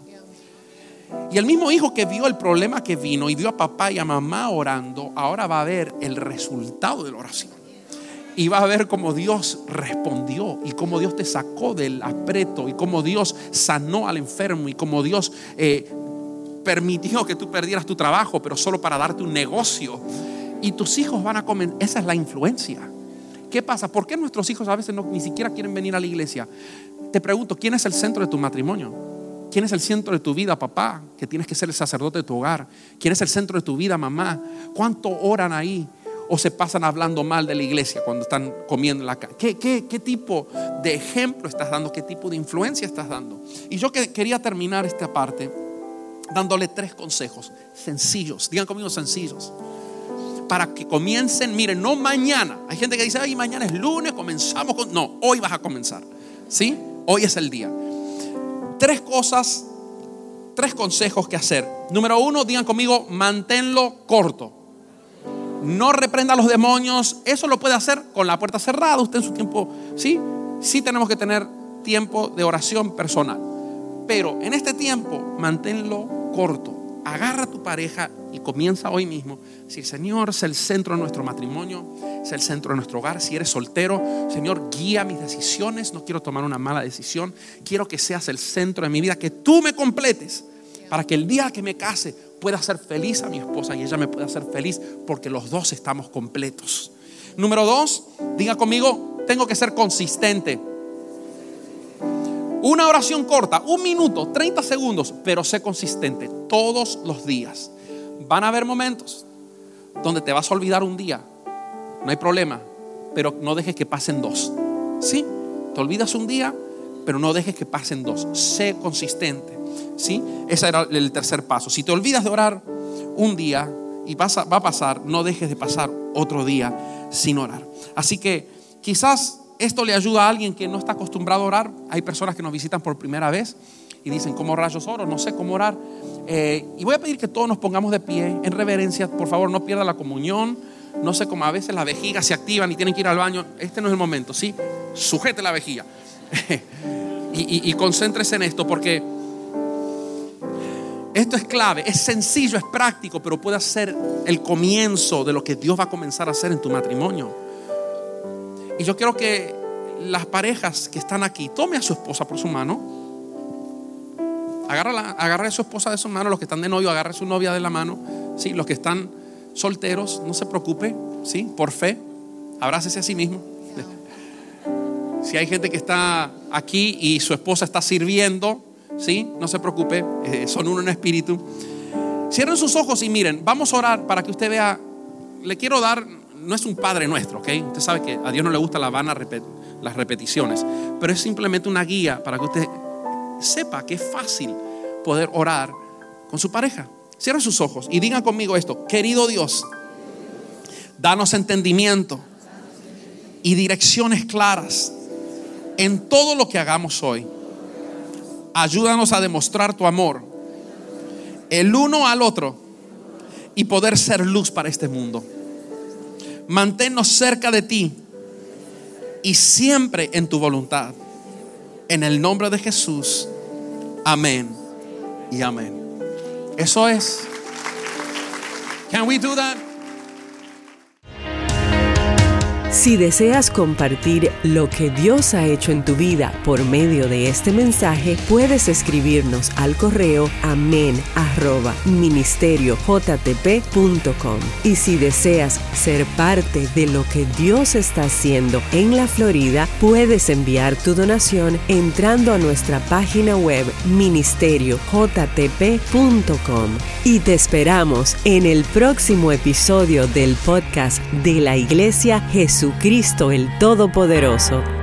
Y el mismo hijo que vio el problema que vino y vio a papá y a mamá orando, ahora va a ver el resultado de la oración. Y va a ver cómo Dios respondió y cómo Dios te sacó del aprieto y cómo Dios sanó al enfermo y cómo Dios eh, permitió que tú perdieras tu trabajo, pero solo para darte un negocio. Y tus hijos van a comer. Esa es la influencia. ¿Qué pasa? ¿Por qué nuestros hijos a veces no, ni siquiera quieren venir a la iglesia? Te pregunto, ¿quién es el centro de tu matrimonio? ¿Quién es el centro de tu vida, papá? Que tienes que ser el sacerdote de tu hogar. ¿Quién es el centro de tu vida, mamá? ¿Cuánto oran ahí? ¿O se pasan hablando mal de la iglesia cuando están comiendo en la casa? ¿Qué, qué, ¿Qué tipo de ejemplo estás dando? ¿Qué tipo de influencia estás dando? Y yo que, quería terminar esta parte dándole tres consejos sencillos. Digan conmigo: sencillos. Para que comiencen, miren, no mañana. Hay gente que dice: ay, mañana es lunes, comenzamos con... No, hoy vas a comenzar. ¿Sí? Hoy es el día. Tres cosas, tres consejos que hacer. Número uno, digan conmigo: manténlo corto. No reprenda a los demonios. Eso lo puede hacer con la puerta cerrada, usted en su tiempo. Sí, sí tenemos que tener tiempo de oración personal, pero en este tiempo manténlo corto. Agarra a tu pareja y comienza hoy mismo. Si Señor, es el centro de nuestro matrimonio, es el centro de nuestro hogar. Si eres soltero, Señor, guía mis decisiones. No quiero tomar una mala decisión. Quiero que seas el centro de mi vida, que tú me completes. para que el día que me case pueda hacer feliz a mi esposa y ella me pueda hacer feliz, porque los dos estamos completos. Número dos, diga conmigo, tengo que ser consistente. Una oración corta, un minuto, treinta segundos, pero sé consistente todos los días. Van a haber momentos donde te vas a olvidar un día, no hay problema, pero no dejes que pasen dos. ¿Sí? Te olvidas un día, pero no dejes que pasen dos. Sé consistente. ¿Sí? Ese era el tercer paso. Si te olvidas de orar un día y pasa, va a pasar, no dejes de pasar otro día sin orar. Así que quizás esto le ayuda a alguien que no está acostumbrado a orar. Hay personas que nos visitan por primera vez y dicen, ¿cómo rayos oro? No sé cómo orar. Eh, y voy a pedir que todos nos pongamos de pie en reverencia. Por favor, no pierda la comunión. No sé cómo a veces las vejigas se activan y tienen que ir al baño. Este no es el momento, ¿sí? Sujete la vejiga. y, y, y concéntrese en esto, porque esto es clave, es sencillo, es práctico, pero puede ser el comienzo de lo que Dios va a comenzar a hacer en tu matrimonio. Y yo quiero que las parejas que están aquí, tome a su esposa por su mano, agárrala, agarre a su esposa de su mano. Los que están de novio, agarre a su novia de la mano. ¿Sí? Los que están solteros, no se preocupe, ¿sí? Por fe, abrácese a sí mismo. Si hay gente que está aquí y su esposa está sirviendo, ¿sí? No se preocupe, eh, son uno en espíritu. Cierren sus ojos y miren, vamos a orar para que usted vea. Le quiero dar, no es un Padre Nuestro, ¿ok? Usted sabe que a Dios no le gusta la vana repet, las repeticiones, pero es simplemente una guía para que usted sepa que es fácil poder orar con su pareja. Cierren sus ojos y digan conmigo esto: querido Dios, danos entendimiento y direcciones claras en todo lo que hagamos hoy. Ayúdanos a demostrar tu amor el uno al otro y poder ser luz para este mundo. Manténnos cerca de ti y siempre en tu voluntad. En el nombre de Jesús, amén y amén. Eso es. Can we do that? Si deseas compartir lo que Dios ha hecho en tu vida por medio de este mensaje, puedes escribirnos al correo amén arroba ministerio j t p punto com. Y si deseas ser parte de lo que Dios está haciendo en la Florida, puedes enviar tu donación entrando a nuestra página web ministerio j t p punto com. Y te esperamos en el próximo episodio del podcast de la Iglesia Jesús Cristo el Todopoderoso.